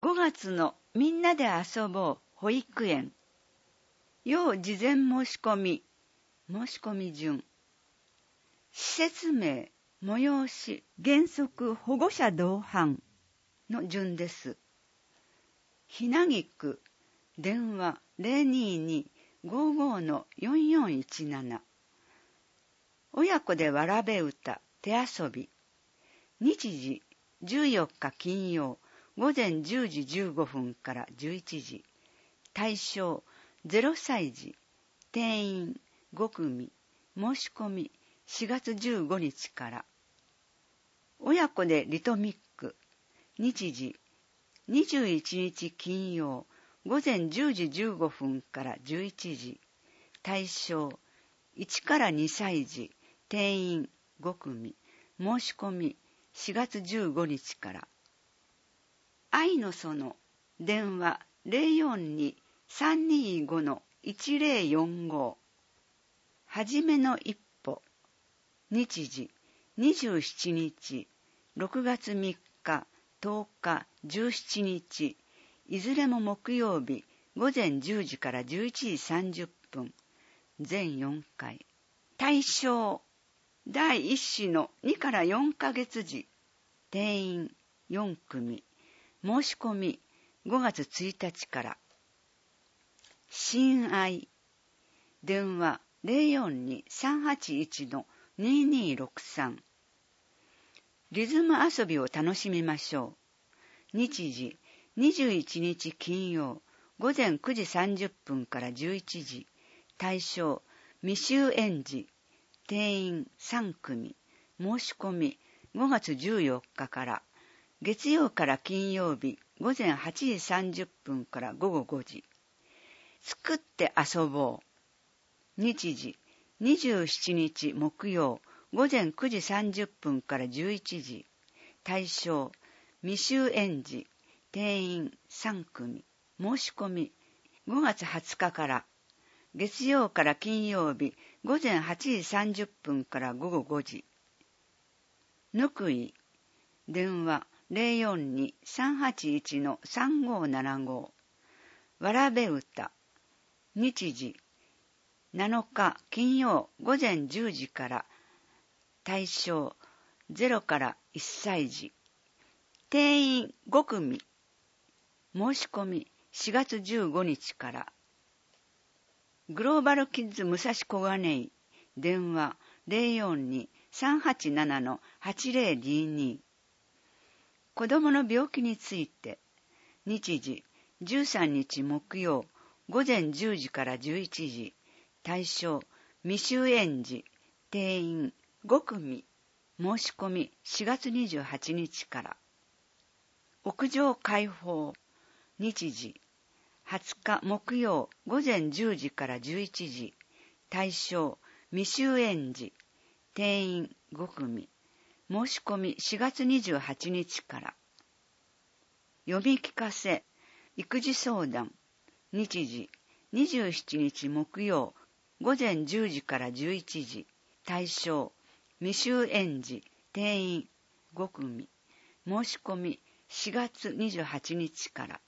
5月のみんなで遊ぼう保育園。要事前申し込み、申し込み順。施設名、催し、原則保護者同伴の順です。ひなぎ区、電話022-55-4417。親子でわらべ歌、手遊び。日時、14日金曜、午前10時15分から11時。対象、0歳児。定員、5組。申し込み、4月15日から。親子でリトミック。日時、21日金曜、午前10時15分から11時。対象、1から2歳児。定員、5組。申し込み、4月15日から。愛の園、電話042-325-1045。はじめの一歩。日時、27日、6月3日、10日、17日。いずれも木曜日、午前10時から11時30分。全4回。対象、第1子の2から4ヶ月時。定員4組。申し込み5月1日から。親愛、電話042-381-2263。リズム遊びを楽しみましょう。日時、21日金曜、午前9時30分から11時。対象、未就園児。定員3組。申し込み5月14日から。月曜から金曜日、午前8時30分から午後5時。作って遊ぼう。日時、27日木曜、午前9時30分から11時。対象、未就園児。定員3組。申し込み5月20日から。月曜から金曜日、午前8時30分から午後5時。ぬくい、電話042-381-3575。わらべ歌。日時、7日金曜午前10時から。対象、0から1歳児。定員5組。申し込み4月15日から。グローバルキッズ武蔵小金井。電話042-387-8022。子供の病気について。日時、13日木曜、午前10時から11時。対象、未就園児。定員5組。申し込み4月28日から。屋上開放。日時、20日木曜午前10時から11時。対象、未就園児。定員5組。申し込み4月28日から。読み聞かせ、育児相談。日時、27日木曜午前10時から11時。対象、未就園児。定員5組。申し込み4月28日から。